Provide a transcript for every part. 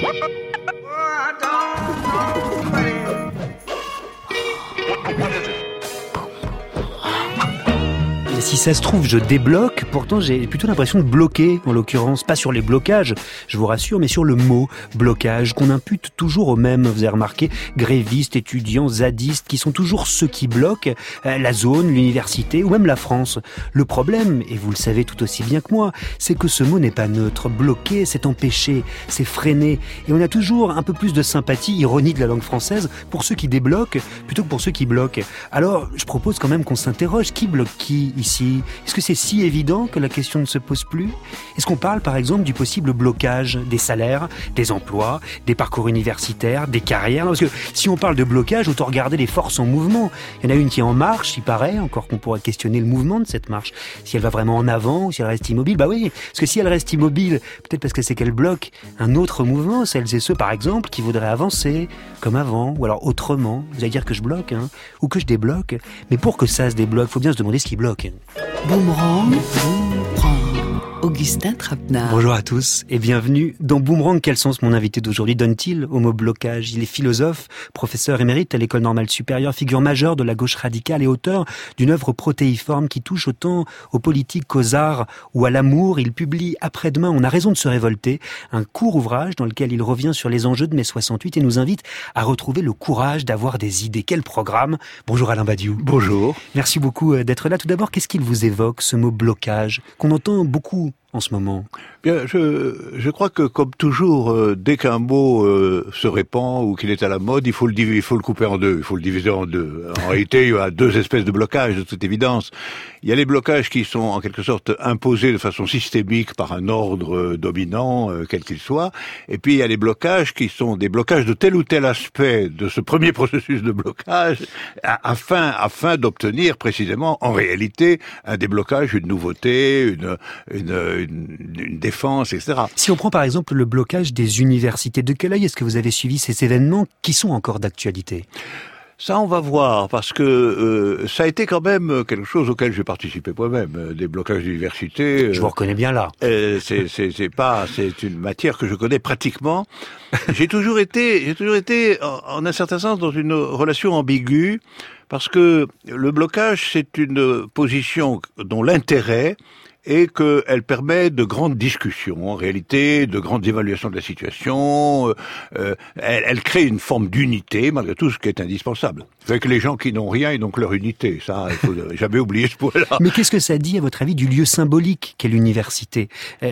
Si ça se trouve, je débloque, pourtant j'ai plutôt l'impression de bloquer, en l'occurrence, pas sur les blocages, je vous rassure, mais sur le mot blocage, qu'on impute toujours aux mêmes, vous avez remarqué, grévistes, étudiants, zadistes, qui sont toujours ceux qui bloquent la zone, l'université ou même la France. Le problème, et vous le savez tout aussi bien que moi, c'est que ce mot n'est pas neutre. Bloquer, c'est empêcher, c'est freiner, et on a toujours un peu plus de sympathie, ironie de la langue française, pour ceux qui débloquent, plutôt que pour ceux qui bloquent. Alors, je propose quand même qu'on s'interroge, qui bloque qui ici ? Est-ce que c'est si évident que la question ne se pose plus ? Est-ce qu'on parle par exemple du possible blocage des salaires, des emplois, des parcours universitaires, des carrières ? Parce que si on parle de blocage, autant regarder les forces en mouvement. Il y en a une qui est en marche, il paraît, encore qu'on pourrait questionner le mouvement de cette marche. Si elle va vraiment en avant ou si elle reste immobile, bah oui, parce que si elle reste immobile, peut-être parce que c'est qu'elle bloque un autre mouvement, celles et ceux par exemple qui voudraient avancer comme avant, ou alors autrement. Vous allez dire que je bloque, ou que je débloque. Mais pour que ça se débloque, faut bien se demander ce qui bloque. Boomerang, Augustin Trapenard. Bonjour à tous et bienvenue dans Boomerang. Quel sens mon invité d'aujourd'hui donne-t-il au mot blocage ? Il est philosophe, professeur émérite à l'École normale supérieure, figure majeure de la gauche radicale et auteur d'une œuvre protéiforme qui touche autant aux politiques qu'aux arts ou à l'amour. Il publie Après-demain, on a raison de se révolter, un court ouvrage dans lequel il revient sur les enjeux de mai 68 et nous invite à retrouver le courage d'avoir des idées. Quel programme ? Bonjour Alain Badiou. Bonjour. Merci beaucoup d'être là. Tout d'abord, qu'est-ce qu'il vous évoque, ce mot blocage, qu'on entend beaucoup en ce moment? Bien, je crois que comme toujours, dès qu'un mot se répand ou qu'il est à la mode, il faut le couper en deux, il faut le diviser en deux. En réalité, il y a deux espèces de blocages, de toute évidence. Il y a les blocages qui sont en quelque sorte imposés de façon systémique par un ordre dominant, quel qu'il soit, et puis il y a les blocages qui sont des blocages de tel ou tel aspect de ce premier processus de blocage, afin d'obtenir précisément, en réalité, un déblocage, une nouveauté, une défense, etc. Si on prend par exemple le blocage des universités, de quel œil est-ce que vous avez suivi ces événements qui sont encore d'actualité ? Ça, on va voir, parce que ça a été quand même quelque chose auquel j'ai participé moi-même, des blocages d'université. Je vous reconnais bien là. C'est une matière que je connais pratiquement. J'ai toujours été, en un certain sens, dans une relation ambiguë, parce que le blocage, c'est une position dont l'intérêt et qu'elle permet de grandes discussions, en réalité, de grandes évaluations de la situation. Elle crée une forme d'unité, malgré tout, ce qui est indispensable. Fait que les gens qui n'ont rien, ils n'ont que leur unité. Ça, il faut jamais oublier ce point-là. Mais qu'est-ce que ça dit, à votre avis, du lieu symbolique qu'est l'université ?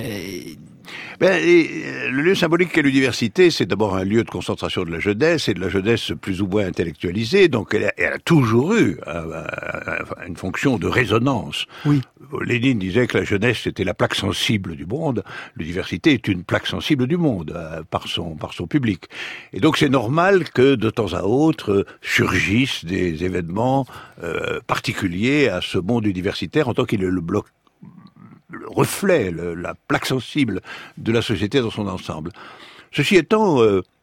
Le lieu symbolique qu'est l'université, c'est d'abord un lieu de concentration de la jeunesse, et de la jeunesse plus ou moins intellectualisée, donc elle a toujours eu une fonction de résonance. Oui. Lénine disait que la jeunesse c'était la plaque sensible du monde, l'université est une plaque sensible du monde, par son public. Et donc c'est normal que de temps à autre surgissent des événements particuliers à ce monde universitaire en tant qu'il est le reflet, la plaque sensible de la société dans son ensemble. Ceci étant,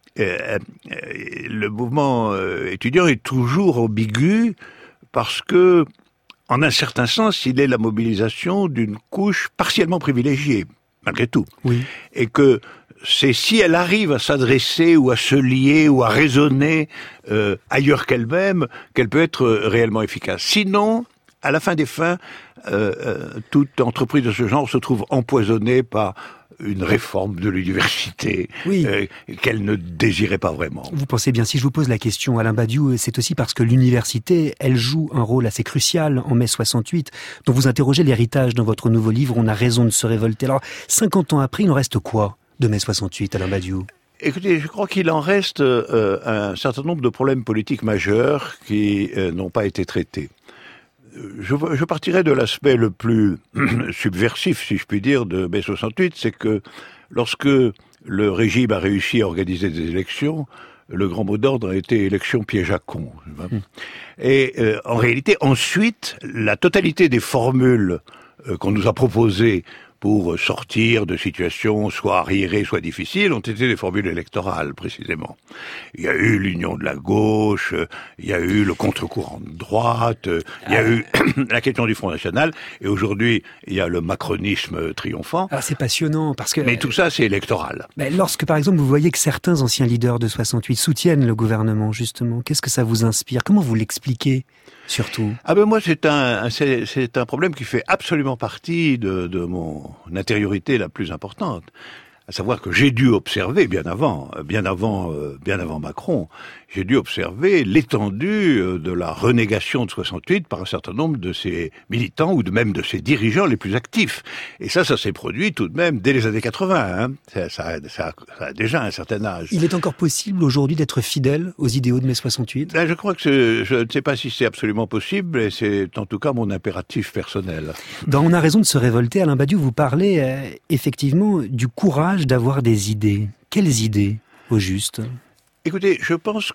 le mouvement étudiant est toujours ambigu parce que, en un certain sens, il est la mobilisation d'une couche partiellement privilégiée, malgré tout. Oui. Et que c'est si elle arrive à s'adresser ou à se lier ou à raisonner ailleurs qu'elle-même, qu'elle peut être réellement efficace. Sinon, à la fin des fins, toute entreprise de ce genre se trouve empoisonnée par une réforme de l'université qu'elle ne désirait pas vraiment. Vous pensez bien, si je vous pose la question, Alain Badiou, c'est aussi parce que l'université, elle joue un rôle assez crucial en mai 68, dont vous interrogez l'héritage dans votre nouveau livre « On a raison de se révolter ». Alors, 50 ans après, il en reste quoi de mai 68, Alain Badiou ? Écoutez, je crois qu'il en reste un certain nombre de problèmes politiques majeurs qui n'ont pas été traités. Je partirais de l'aspect le plus subversif, si je puis dire, de mai 68, c'est que lorsque le régime a réussi à organiser des élections, le grand mot d'ordre a été élection piège à con. Et en réalité, ensuite, la totalité des formules qu'on nous a proposées pour sortir de situations soit arriérées, soit difficiles, ont été des formules électorales, précisément. Il y a eu l'union de la gauche, il y a eu le contre-courant de droite, il y a eu la question du Front National, et aujourd'hui, il y a le macronisme triomphant. Alors c'est passionnant, parce que... Mais tout ça, c'est électoral. Mais lorsque, par exemple, vous voyez que certains anciens leaders de 68 soutiennent le gouvernement, justement, qu'est-ce que ça vous inspire? Comment vous l'expliquez, surtout? Ah ben moi, c'est un problème qui fait absolument partie de mon intériorité la plus importante. À savoir que j'ai dû observer, bien avant Macron, j'ai dû observer l'étendue de la renégation de 68 par un certain nombre de ses militants ou même de ses dirigeants les plus actifs. Et ça s'est produit tout de même dès les années 80. Ça a déjà un certain âge. Il est encore possible aujourd'hui d'être fidèle aux idéaux de mai 68 ? Je crois que je ne sais pas si c'est absolument possible, et c'est en tout cas mon impératif personnel. Dans On a raison de se révolter, Alain Badiou, vous parlez effectivement du courage d'avoir des idées. Quelles idées, au juste ? Écoutez, je pense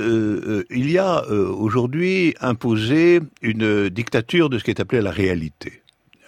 que il y a aujourd'hui imposé une dictature de ce qui est appelé la réalité.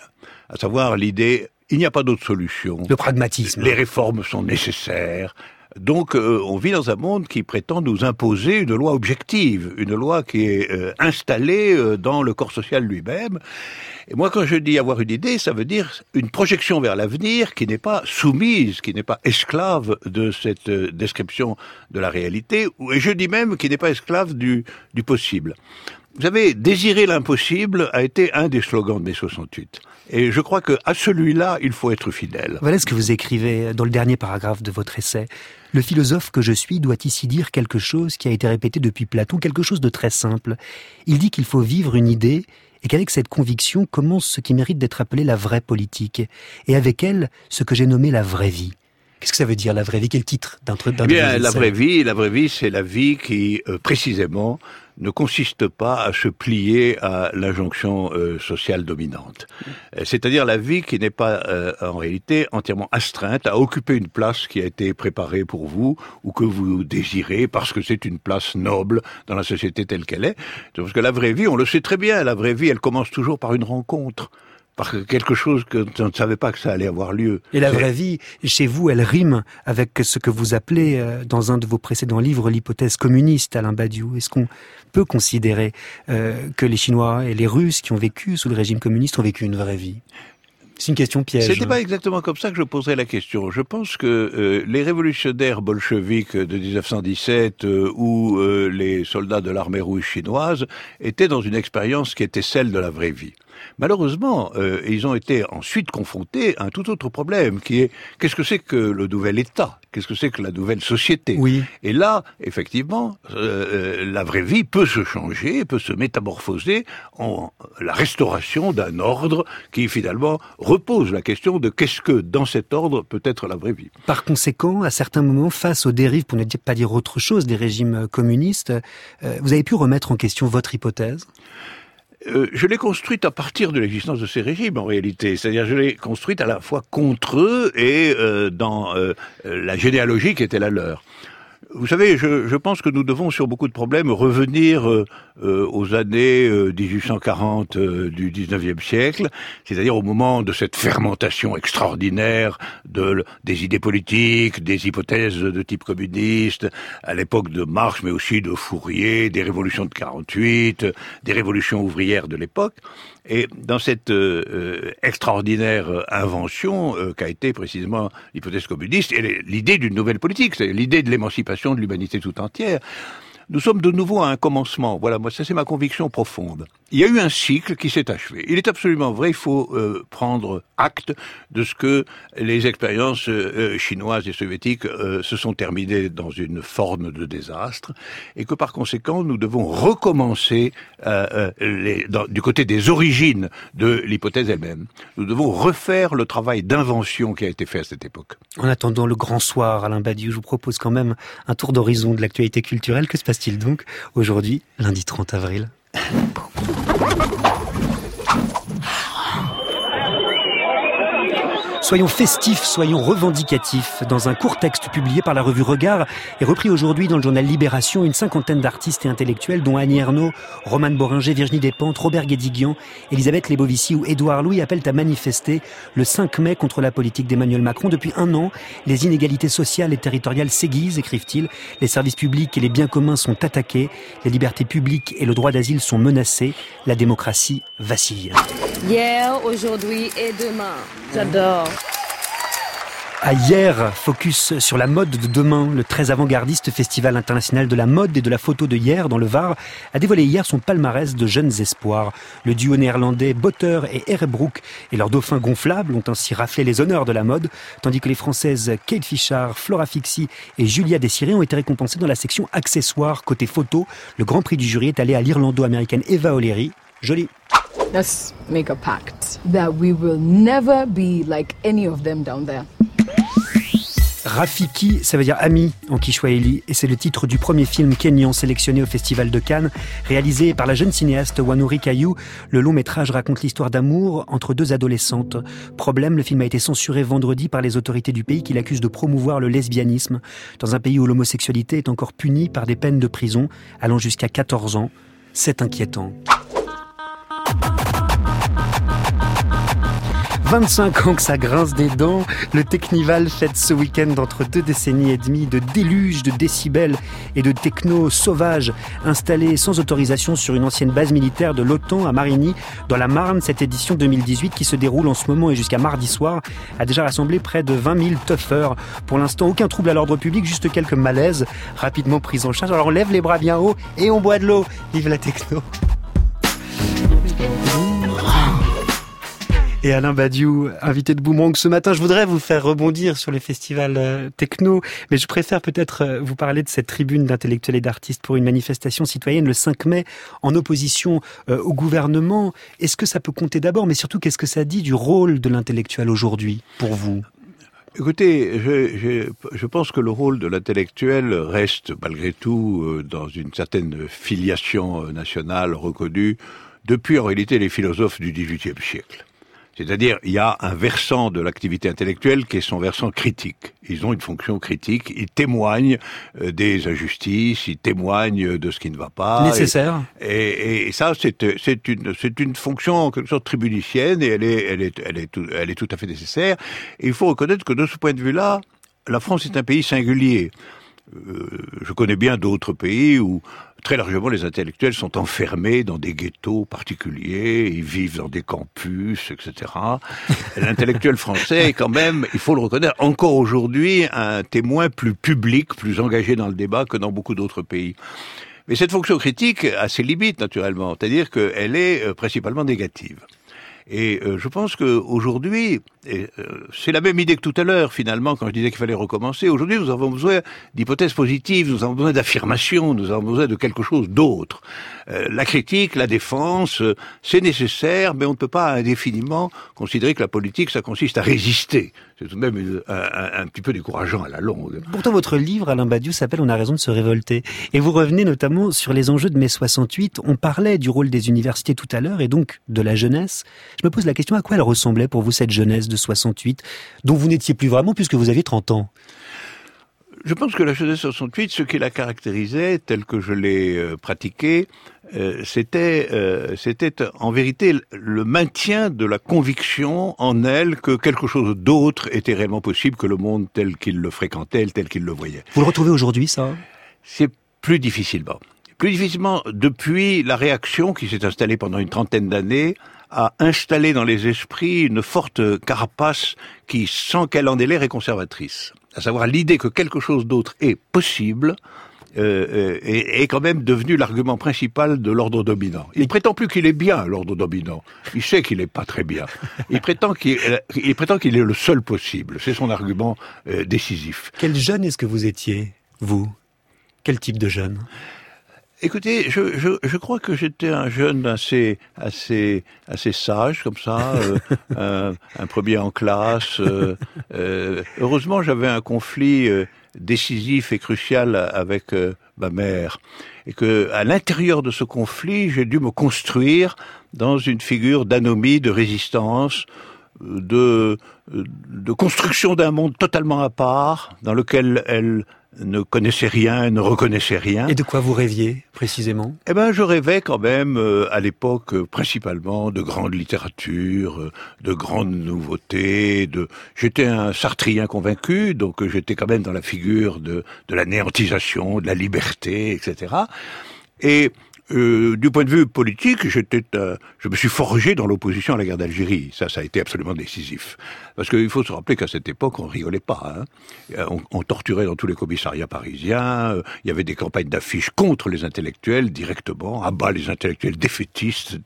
À savoir l'idée, il n'y a pas d'autre solution. Le pragmatisme. Les réformes sont nécessaires. Donc on vit dans un monde qui prétend nous imposer une loi objective, une loi qui est installée dans le corps social lui-même. Et moi, quand je dis avoir une idée, ça veut dire une projection vers l'avenir qui n'est pas soumise, qui n'est pas esclave de cette description de la réalité, et je dis même qui n'est pas esclave du possible. Vous savez, désirer l'impossible a été un des slogans de mai 68. Et je crois que à celui-là, il faut être fidèle. Voilà ce que vous écrivez dans le dernier paragraphe de votre essai. Le philosophe que je suis doit ici dire quelque chose qui a été répété depuis Platon, quelque chose de très simple. Il dit qu'il faut vivre une idée et qu'avec cette conviction commence ce qui mérite d'être appelé la vraie politique. Et avec elle, ce que j'ai nommé la vraie vie. Qu'est-ce que ça veut dire, la vraie vie? Quel titre d'un de vos essais ? La vraie vie, c'est la vie qui, précisément, ne consiste pas à se plier à l'injonction sociale dominante. C'est-à-dire la vie qui n'est pas, en réalité, entièrement astreinte à occuper une place qui a été préparée pour vous ou que vous désirez parce que c'est une place noble dans la société telle qu'elle est. Parce que la vraie vie, on le sait très bien, la vraie vie, elle commence toujours par une rencontre. Par quelque chose que on ne savait pas que ça allait avoir lieu. Et la vraie vie, chez vous, elle rime avec ce que vous appelez, dans un de vos précédents livres, l'hypothèse communiste, Alain Badiou. Est-ce qu'on peut considérer que les Chinois et les Russes qui ont vécu sous le régime communiste ont vécu une vraie vie ? C'est une question piège. C'était pas exactement comme ça que je poserais la question. Je pense que les révolutionnaires bolcheviques de 1917 ou les soldats de l'armée rouge chinoise étaient dans une expérience qui était celle de la vraie vie. Malheureusement, ils ont été ensuite confrontés à un tout autre problème, qui est qu'est-ce que c'est que le nouvel État ? Qu'est-ce que c'est que la nouvelle société ? Oui. Et là, effectivement, la vraie vie peut se changer, peut se métamorphoser en la restauration d'un ordre qui, finalement, repose la question de qu'est-ce que, dans cet ordre, peut être la vraie vie. Par conséquent, à certains moments, face aux dérives, pour ne pas dire autre chose, des régimes communistes, vous avez pu remettre en question votre hypothèse ? Je l'ai construite à partir de l'existence de ces régimes, en réalité. C'est-à-dire, je l'ai construite à la fois contre eux et dans la généalogie qui était la leur. Vous savez, je pense que nous devons, sur beaucoup de problèmes, revenir aux années 1840 du 19e siècle, c'est-à-dire au moment de cette fermentation extraordinaire des idées politiques, des hypothèses de type communiste, à l'époque de Marx, mais aussi de Fourier, des révolutions de 48, des révolutions ouvrières de l'époque. Et dans cette extraordinaire invention qu'a été précisément l'hypothèse communiste et l'idée d'une nouvelle politique, c'est l'idée de l'émancipation de l'humanité tout entière, nous sommes de nouveau à un commencement. Voilà, moi, ça c'est ma conviction profonde. Il y a eu un cycle qui s'est achevé. Il est absolument vrai, il faut prendre acte de ce que les expériences chinoises et soviétiques se sont terminées dans une forme de désastre, et que par conséquent, nous devons recommencer du côté des origines de l'hypothèse elle-même. Nous devons refaire le travail d'invention qui a été fait à cette époque. En attendant le grand soir, Alain Badiou, je vous propose quand même un tour d'horizon de l'actualité culturelle. Que se passe-t-il donc aujourd'hui, lundi 30 avril ? Soyons festifs, soyons revendicatifs. Dans un court texte publié par la revue Regard et repris aujourd'hui dans le journal Libération, une cinquantaine d'artistes et intellectuels dont Annie Ernaux, Romane Boringer, Virginie Despentes, Robert Guédiguian, Elisabeth Lebovici ou Édouard Louis appellent à manifester le 5 mai contre la politique d'Emmanuel Macron. Depuis un an, les inégalités sociales et territoriales s'aiguisent, écrivent-ils. Les services publics et les biens communs sont attaqués. Les libertés publiques et le droit d'asile sont menacés. La démocratie vacille. Hier, aujourd'hui et demain. J'adore. À hier, focus sur la mode de demain. Le très avant-gardiste Festival international de la mode et de la photo de Hier dans le Var a dévoilé hier son palmarès de jeunes espoirs. Le duo néerlandais Botter et Herbroek et leur dauphin gonflable ont ainsi raflé les honneurs de la mode, tandis que les Françaises Kate Fichard, Flora Fixi et Julia Désiré ont été récompensées dans la section accessoires. Côté photo, le grand prix du jury est allé à l'Irlando-américaine Eva O'Leary. Joli. Let's make a pact that we will never be like any of them down there. Rafiki, ça veut dire ami en Kiswahili, et c'est le titre du premier film kényan sélectionné au Festival de Cannes, réalisé par la jeune cinéaste Wanuri Kayu. Le long métrage raconte l'histoire d'amour entre deux adolescentes. Problème, le film a été censuré vendredi par les autorités du pays qui l'accusent de promouvoir le lesbianisme, dans un pays où l'homosexualité est encore punie par des peines de prison allant jusqu'à 14 ans. C'est inquiétant. 25 ans que ça grince des dents, le Teknival fête ce week-end entre 2 décennies et demie de déluge de décibels et de techno sauvages installés sans autorisation sur une ancienne base militaire de l'OTAN à Marigny, dans la Marne. Cette édition 2018 qui se déroule en ce moment et jusqu'à mardi soir a déjà rassemblé près de 20 000 toughers. Pour l'instant, aucun trouble à l'ordre public, juste quelques malaises rapidement pris en charge. Alors on lève les bras bien haut et on boit de l'eau. Vive la techno! Et Alain Badiou, invité de Boomerang ce matin. Je voudrais vous faire rebondir sur les festivals techno, mais je préfère peut-être vous parler de cette tribune d'intellectuels et d'artistes pour une manifestation citoyenne le 5 mai en opposition au gouvernement. Est-ce que ça peut compter d'abord, mais surtout qu'est-ce que ça dit du rôle de l'intellectuel aujourd'hui pour vous ? Écoutez, je pense que le rôle de l'intellectuel reste malgré tout dans une certaine filiation nationale reconnue depuis en réalité les philosophes du XVIIIe siècle. C'est-à-dire, il y a un versant de l'activité intellectuelle qui est son versant critique. Ils ont une fonction critique, ils témoignent des injustices, ils témoignent de ce qui ne va pas. Nécessaire. Et ça, c'est une fonction en quelque sorte tribunicienne et elle est tout à fait nécessaire. Et il faut reconnaître que de ce point de vue-là, la France est un pays singulier. Je connais bien d'autres pays où très largement les intellectuels sont enfermés dans des ghettos particuliers, ils vivent dans des campus, etc. L'intellectuel français est quand même, il faut le reconnaître, encore aujourd'hui un témoin plus public, plus engagé dans le débat que dans beaucoup d'autres pays. Mais cette fonction critique a ses limites naturellement, c'est-à-dire qu'elle est principalement négative. Et je pense qu'aujourd'hui, c'est la même idée que tout à l'heure finalement quand je disais qu'il fallait recommencer. Aujourd'hui, nous avons besoin d'hypothèses positives, nous avons besoin d'affirmations, nous avons besoin de quelque chose d'autre. La critique, la défense, c'est nécessaire, mais on ne peut pas indéfiniment considérer que la politique, ça consiste à résister. C'est tout de même un petit peu décourageant à la longue. Pourtant, votre livre, Alain Badiou, s'appelle « On a raison de se révolter ». Et vous revenez notamment sur les enjeux de mai 68. On parlait du rôle des universités tout à l'heure et donc de la jeunesse. Je me pose la question, à quoi elle ressemblait pour vous cette jeunesse de 68, dont vous n'étiez plus vraiment puisque vous aviez 30 ans? Je pense que la jeunesse 68, ce qui la caractérisait, tel que je l'ai pratiqué, c'était en vérité le maintien de la conviction en elle que quelque chose d'autre était réellement possible que le monde tel qu'il le fréquentait, tel qu'il le voyait. Vous le retrouvez aujourd'hui, ça? C'est plus difficilement. Plus difficilement depuis la réaction qui s'est installée pendant une trentaine d'années a installé dans les esprits une forte carapace qui, sans qu'elle en ait l'air, est conservatrice. À savoir l'idée que quelque chose d'autre est possible est quand même devenu l'argument principal de l'ordre dominant. Il prétend plus qu'il est bien, l'ordre dominant. Il sait qu'il n'est pas très bien. Il prétend qu'il est le seul possible. C'est son argument décisif. Quel jeune est-ce que vous étiez, vous? Quel type de jeune? Écoutez, je crois que j'étais un jeune assez sage comme ça, un premier en classe. Heureusement, j'avais un conflit décisif et crucial avec ma mère, et que à l'intérieur de ce conflit, j'ai dû me construire dans une figure d'anomie, de résistance. de construction d'un monde totalement à part, dans lequel elle ne connaissait rien, ne reconnaissait rien. Et de quoi vous rêviez, précisément ? Eh ben, je rêvais quand même, à l'époque, principalement de grande littérature, de grandes nouveautés, j'étais un sartrien convaincu, donc j'étais quand même dans la figure de la néantisation, de la liberté, etc. Et du point de vue politique, je me suis forgé dans l'opposition à la guerre d'Algérie. Ça a été absolument décisif. Parce qu'il faut se rappeler qu'à cette époque, on rigolait pas. On torturait dans tous les commissariats parisiens. Il y avait des campagnes d'affiches contre les intellectuels directement, à bas les intellectuels défaitistes.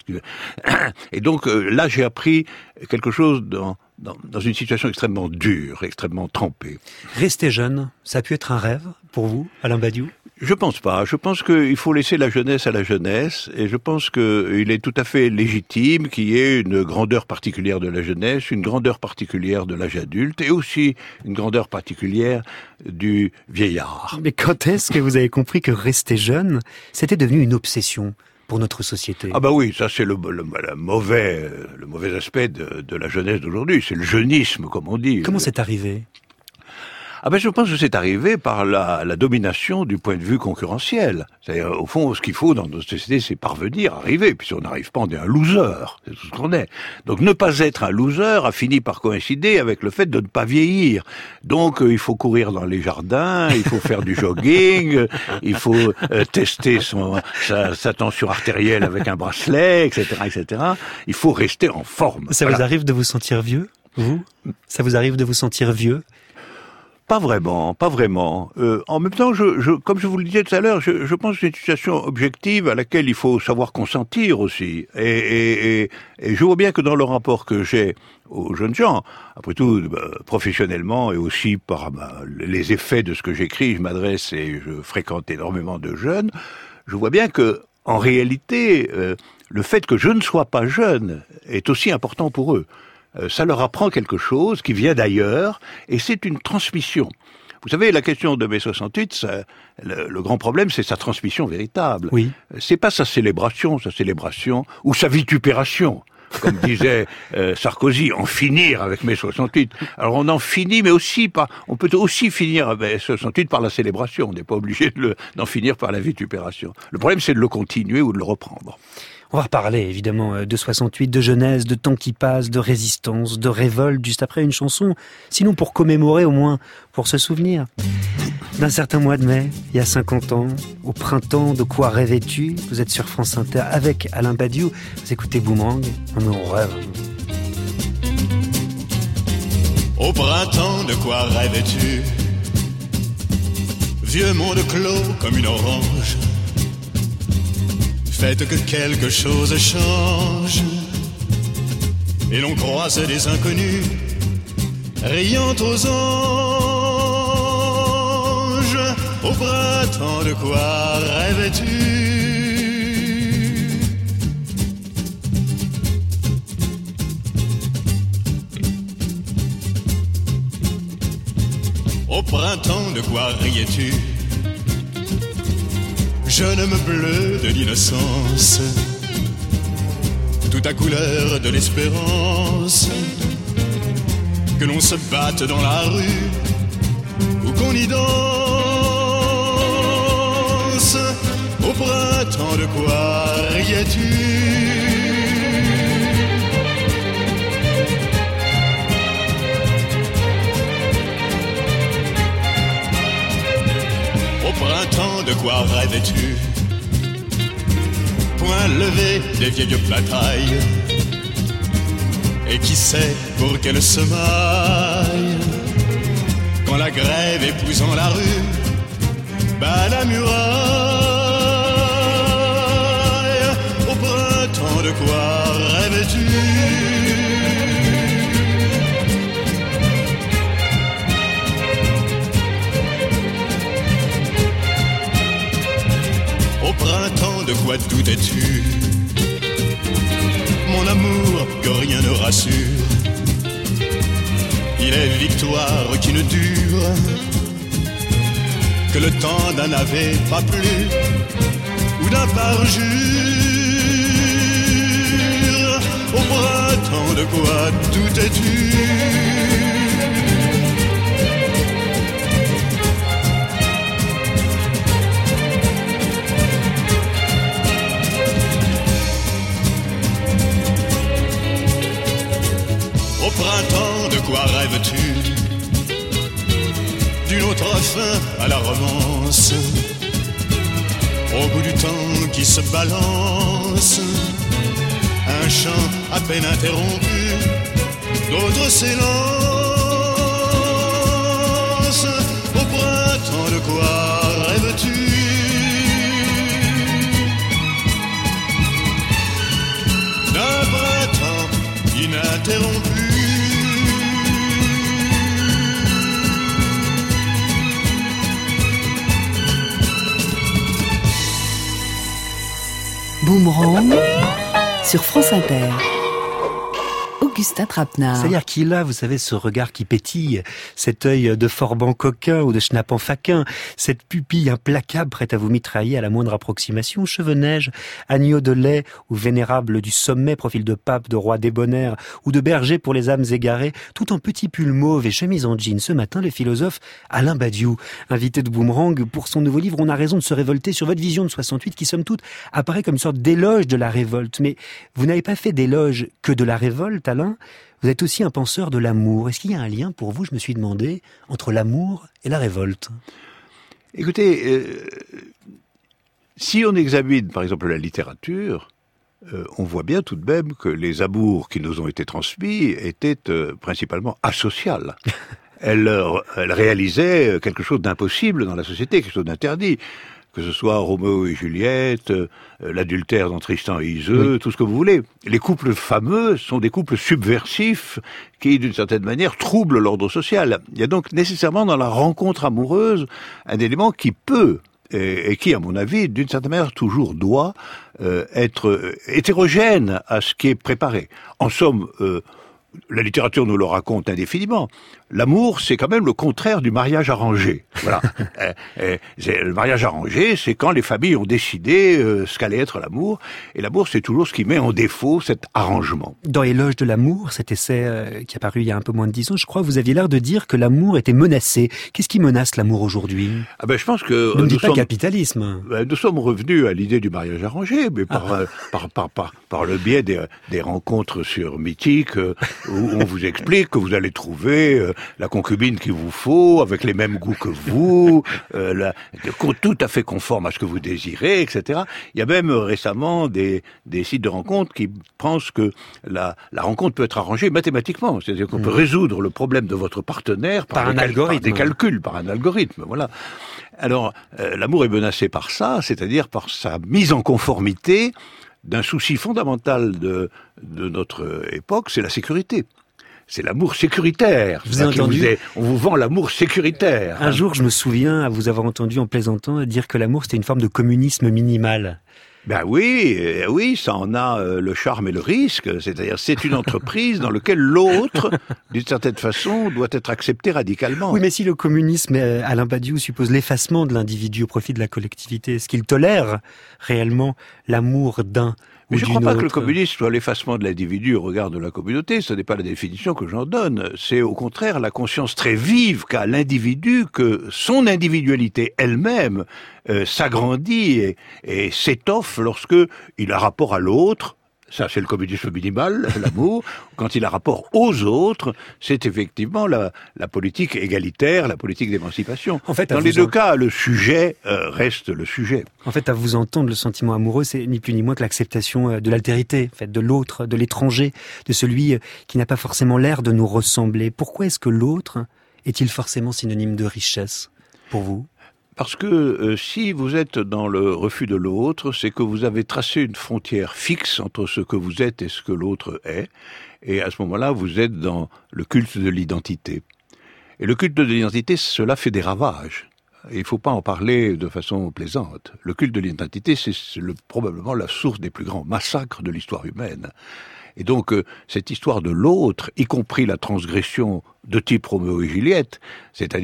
Et donc là, j'ai appris quelque chose dans une situation extrêmement dure, extrêmement trempée. Rester jeune, ça a pu être un rêve pour vous, Alain Badiou ? Je pense pas. Je pense qu'il faut laisser la jeunesse à la jeunesse, et je pense qu'il est tout à fait légitime qu'il y ait une grandeur particulière de la jeunesse, une grandeur particulière de l'âge adulte, et aussi une grandeur particulière du vieillard. Mais quand est-ce que vous avez compris que rester jeune, c'était devenu une obsession pour notre société? Ah bah oui, ça c'est le mauvais aspect de la jeunesse d'aujourd'hui. C'est le jeunisme, comme on dit. Comment c'est arrivé? Ah ben je pense que c'est arrivé par la domination du point de vue concurrentiel. C'est-à-dire, au fond, ce qu'il faut dans notre société, c'est parvenir, arriver. Puis si on n'arrive pas, on est un loser. C'est tout ce qu'on est. Donc ne pas être un loser a fini par coïncider avec le fait de ne pas vieillir. Donc il faut courir dans les jardins, il faut faire du jogging, il faut tester sa tension artérielle avec un bracelet, etc., etc. Il faut rester en forme. Ça vous arrive de vous sentir vieux, vous? Ça vous arrive de vous sentir vieux? Pas vraiment. En même temps, comme je vous le disais tout à l'heure, je pense que c'est une situation objective à laquelle il faut savoir consentir aussi. Et je vois bien que dans le rapport que j'ai aux jeunes gens, après tout, professionnellement et aussi par les effets de ce que j'écris, je m'adresse et je fréquente énormément de jeunes, je vois bien que, en réalité, le fait que je ne sois pas jeune est aussi important pour eux. Ça leur apprend quelque chose qui vient d'ailleurs, et c'est une transmission. Vous savez, la question de mai 68, le grand problème, c'est sa transmission véritable. Oui. C'est pas sa célébration, ou sa vitupération. Comme disait Sarkozy, en finir avec mai 68. Alors on en finit, mais on peut aussi finir avec mai 68 par la célébration. On n'est pas obligé d'en finir par la vitupération. Le problème, c'est de le continuer ou de le reprendre. On va reparler évidemment de 68, de jeunesse, de temps qui passe, de résistance, de révolte, juste après une chanson. Sinon pour commémorer, au moins pour se souvenir d'un certain mois de mai, il y a 50 ans, au printemps, de quoi rêvais-tu? Vous êtes sur France Inter avec Alain Badiou, vous écoutez Boomerang, on rêve. Au printemps, de quoi rêvais-tu? Vieux monde clos comme une orange. Faites que quelque chose change, et l'on croise des inconnus, riant aux anges. Au printemps, de quoi rêvais-tu? Au printemps, de quoi riais-tu? Jeune homme bleu de l'innocence, toute à couleur de l'espérance, que l'on se batte dans la rue ou qu'on y danse. Au printemps, de quoi riais-tu? Au printemps, de quoi rêvais-tu? Point levé des vieilles batailles, et qui sait pour quelle semaille, quand la grève épousant la rue bat la muraille. Au printemps, de quoi rêvais-tu? Au printemps, de quoi doutais-tu? Mon amour, que rien ne rassure. Il est victoire qui ne dure que le temps d'un navet pas plus ou d'un parjure. au printemps de quoi tout est dû. Au printemps, de quoi rêves-tu? D'une autre fin à la romance, au bout du temps qui se balance, un chant à peine interrompu, d'autres s'élancent. Au printemps, de quoi rêves-tu? D'un printemps ininterrompu. Boomerang sur France Inter. Augustin Trapenard. C'est-à-dire qu'il a, vous savez, ce regard qui pétille, cet œil de Forban coquin ou de Schnappant faquin, cette pupille implacable prête à vous mitrailler à la moindre approximation, cheveux-neige, agneau de lait ou vénérable du sommet, profil de pape, de roi débonnaire ou de berger pour les âmes égarées, tout en petit pull mauve et chemise en jean. Ce matin, le philosophe Alain Badiou, invité de Boomerang pour son nouveau livre, On a raison de se révolter sur votre vision de 68 qui, somme toute, apparaît comme une sorte d'éloge de la révolte. Mais vous n'avez pas fait d'éloge que de la révolte, Alain. Vous êtes aussi un penseur de l'amour. Est-ce qu'il y a un lien pour vous, je me suis demandé, entre l'amour et la révolte? Écoutez, si on examine par exemple la littérature, on voit bien tout de même que les amours qui nous ont été transmis étaient principalement asociales. Elles réalisaient quelque chose d'impossible dans la société, quelque chose d'interdit. Que ce soit Roméo et Juliette, l'adultère dans Tristan et Iseult, tout ce que vous voulez. Les couples fameux sont des couples subversifs qui, d'une certaine manière, troublent l'ordre social. Il y a donc nécessairement dans la rencontre amoureuse un élément qui peut, et qui, à mon avis, d'une certaine manière, toujours doit être hétérogène à ce qui est préparé. En somme, la littérature nous le raconte indéfiniment. L'amour, c'est quand même le contraire du mariage arrangé. Voilà. Le mariage arrangé, c'est quand les familles ont décidé ce qu'allait être l'amour. Et l'amour, c'est toujours ce qui met en défaut cet arrangement. Dans Éloge de l'amour, cet essai qui est apparu il y a un peu moins de 10 ans, je crois, vous aviez l'air de dire que l'amour était menacé. Qu'est-ce qui menace l'amour aujourd'hui? Je pense que ne me dites pas capitalisme. Nous sommes revenus à l'idée du mariage arrangé, mais par le biais des rencontres sur Mythique, où on vous explique que vous allez trouver la concubine qu'il vous faut, avec les mêmes goûts que vous, tout à fait conforme à ce que vous désirez, etc. Il y a même récemment des sites de rencontres qui pensent que la rencontre peut être arrangée mathématiquement, c'est-à-dire qu'on peut résoudre le problème de votre partenaire par un algorithme, des calculs, par un algorithme, voilà. Alors, l'amour est menacé par ça, c'est-à-dire par sa mise en conformité d'un souci fondamental de notre époque, c'est la sécurité. C'est l'amour sécuritaire. Je vous ai entendu. On vous vend l'amour sécuritaire. Un jour, je me souviens à vous avoir entendu en plaisantant dire que l'amour c'était une forme de communisme minimal. Ben oui, ça en a le charme et le risque. C'est-à-dire, c'est une entreprise dans laquelle l'autre, d'une certaine façon, doit être accepté radicalement. Oui, mais si le communisme, Alain Badiou, suppose l'effacement de l'individu au profit de la collectivité, est-ce qu'il tolère réellement l'amour d'un? Mais je ne crois pas que le communisme soit l'effacement de l'individu au regard de la communauté, ce n'est pas la définition que j'en donne, c'est au contraire la conscience très vive qu'a l'individu que son individualité elle-même s'agrandit et s'étoffe lorsque il a rapport à l'autre. Ça, c'est le communisme minimal, l'amour. Quand il a rapport aux autres, c'est effectivement la politique égalitaire, la politique d'émancipation. En fait, dans les deux cas, le sujet reste le sujet. En fait, à vous entendre, le sentiment amoureux, c'est ni plus ni moins que l'acceptation de l'altérité, en fait, de l'autre, de l'étranger, de celui qui n'a pas forcément l'air de nous ressembler. Pourquoi est-ce que l'autre est-il forcément synonyme de richesse pour vous ? Parce que si vous êtes dans le refus de l'autre, c'est que vous avez tracé une frontière fixe entre ce que vous êtes et ce que l'autre est. Et à ce moment-là, vous êtes dans le culte de l'identité. Et le culte de l'identité, cela fait des ravages. Et il ne faut pas en parler de façon plaisante. Le culte de l'identité, c'est probablement la source des plus grands massacres de l'histoire humaine. Et donc, cette histoire de l'autre, y compris la transgression de type Roméo et Juliette, c'est-à-dire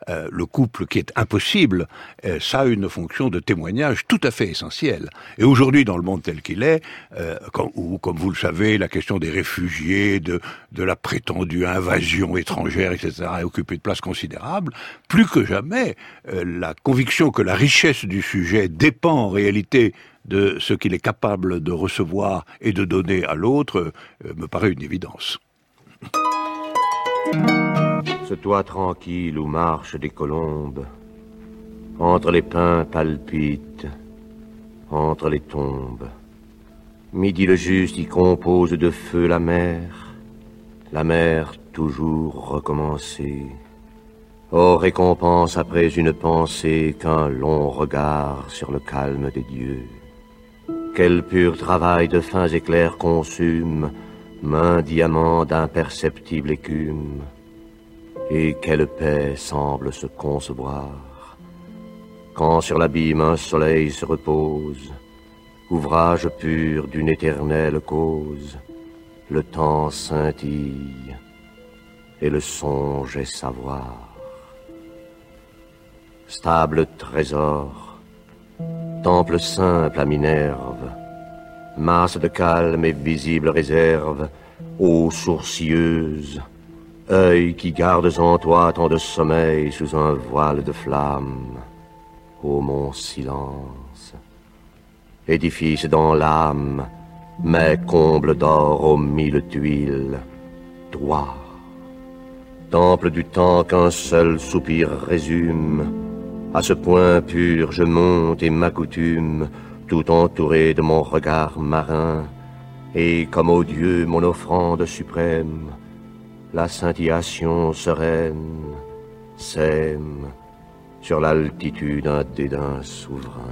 le couple qui est impossible, ça a une fonction de témoignage tout à fait essentielle. Et aujourd'hui, dans le monde tel qu'il est, où, comme vous le savez, la question des réfugiés, de la prétendue invasion étrangère, etc., a occupé de place considérable, plus que jamais, la conviction que la richesse du sujet dépend en réalité de ce qu'il est capable de recevoir et de donner à l'autre, me paraît une évidence. Ce toit tranquille où marchent des colombes, entre les pins palpitent, entre les tombes. Midi le juste y compose de feu la mer toujours recommencée. Oh, récompense après une pensée qu'un long regard sur le calme des dieux. Quel pur travail de fins éclairs consume main diamant d'imperceptible écume. Et quelle paix semble se concevoir quand sur l'abîme un soleil se repose, ouvrage pur d'une éternelle cause. Le temps scintille et le songe est savoir. Stable trésor, temple simple à Minerve, masse de calme et visible réserve, ô sourcilleuse, œil qui gardes en toi tant de sommeil sous un voile de flamme, ô mon silence, édifice dans l'âme, mais comble d'or aux 1000 tuiles, droit, temple du temps qu'un seul soupir résume, à ce point pur je monte et m'accoutume, tout entouré de mon regard marin, et comme au Dieu mon offrande suprême, la scintillation sereine sème sur l'altitude un dédain souverain.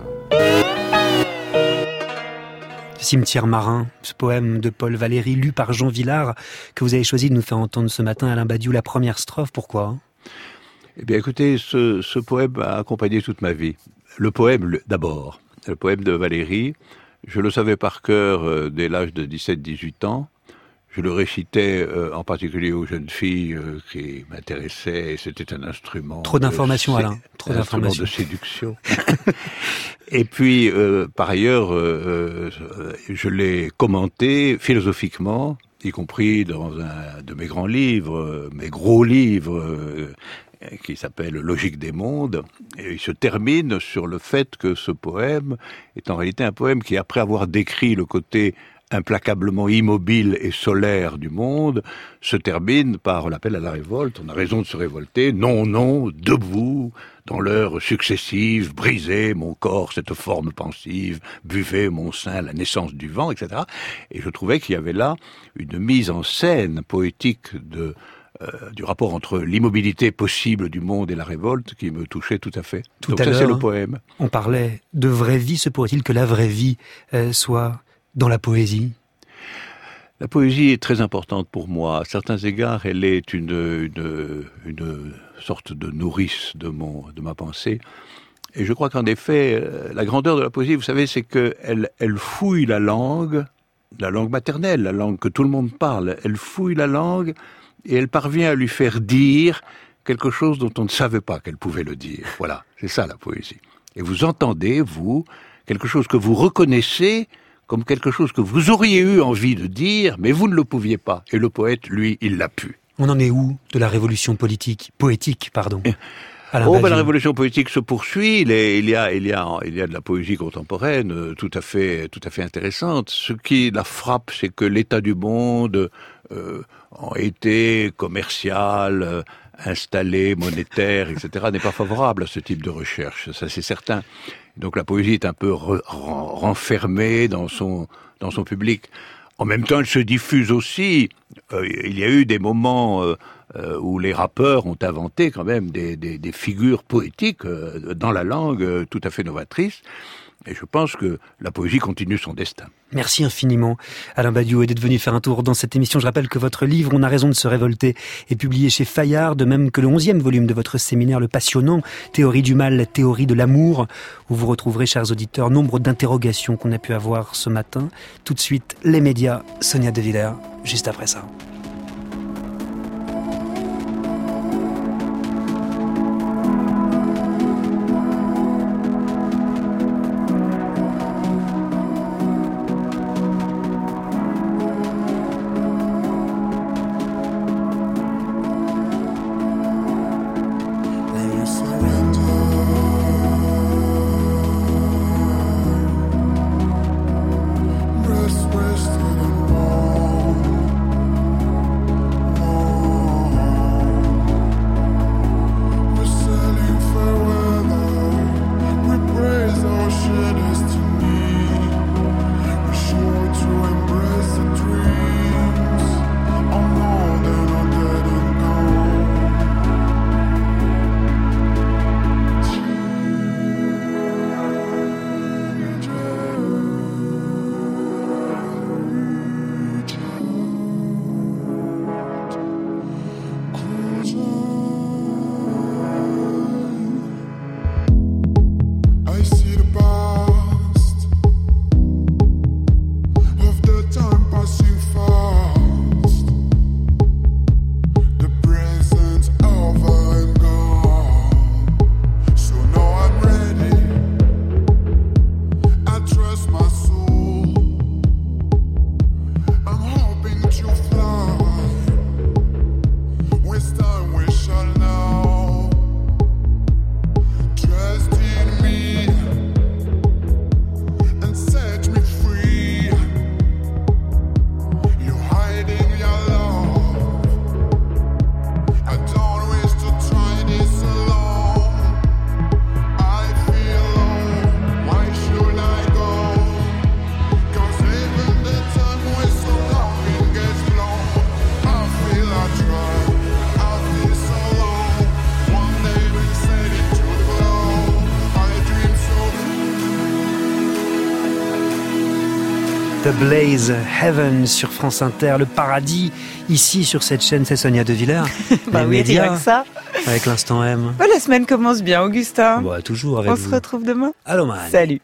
Cimetière marin, ce poème de Paul Valéry, lu par Jean Vilar, que vous avez choisi de nous faire entendre ce matin, Alain Badiou, la première strophe, pourquoi ? Eh bien écoutez, ce poème a accompagné toute ma vie. Le poème, d'abord, le poème de Valéry, je le savais par cœur dès l'âge de 17-18 ans. Je le récitais en particulier aux jeunes filles qui m'intéressaient, et c'était un instrument... Trop d'informations, Alain. Trop d'informations. De séduction. Et puis, par ailleurs, je l'ai commenté philosophiquement, y compris dans un de mes grands livres, mes gros livres, qui s'appelle Logique des mondes, et il se termine sur le fait que ce poème est en réalité un poème qui, après avoir décrit le côté implacablement immobile et solaire du monde, se termine par l'appel à la révolte. On a raison de se révolter. Non, non, debout, dans l'heure successive, brisez mon corps, cette forme pensive, buvez mon sein, la naissance du vent, etc. Et je trouvais qu'il y avait là une mise en scène poétique du rapport entre l'immobilité possible du monde et la révolte qui me touchait tout à fait. Tout Donc à ça, l'heure, c'est le poème. On parlait de vraie vie. Se pourrait-il que la vraie vie soit dans la poésie ? La poésie est très importante pour moi. À certains égards, elle est une sorte de nourrice de ma pensée. Et je crois qu'en effet, la grandeur de la poésie, vous savez, c'est qu'elle fouille la langue maternelle, la langue que tout le monde parle. Elle fouille la langue et elle parvient à lui faire dire quelque chose dont on ne savait pas qu'elle pouvait le dire. Voilà, c'est ça la poésie. Et vous entendez, vous, quelque chose que vous reconnaissez comme quelque chose que vous auriez eu envie de dire, mais vous ne le pouviez pas. Et le poète, lui, il l'a pu. On en est où de la révolution poétique, pardon. La révolution poétique se poursuit. Il y a de la poésie contemporaine tout à fait intéressante. Ce qui la frappe, c'est que l'état du monde en été commercial, installé, monétaire, etc., n'est pas favorable à ce type de recherche. Ça, c'est certain. Donc la poésie est un peu renfermée dans son public. En même temps, elle se diffuse aussi. Il y a eu des moments où les rappeurs ont inventé quand même des figures poétiques dans la langue tout à fait novatrices. Et je pense que la poésie continue son destin. Merci infiniment, Alain Badiou, d'être venu faire un tour dans cette émission. Je rappelle que votre livre « On a raison de se révolter » est publié chez Fayard, de même que le 11e volume de votre séminaire, le passionnant « Théorie du mal, théorie de l'amour », où vous retrouverez, chers auditeurs, nombre d'interrogations qu'on a pu avoir ce matin. Tout de suite, les médias, Sonia De Villers, juste après ça. The Blaze, Heaven sur France Inter, le paradis. Ici, sur cette chaîne, c'est Sonia De Villers. Bah oui, rien que ça. Avec l'instant M. La semaine commence bien, Augustin. Toujours avec On vous. se retrouve demain. Allô, man. Salut.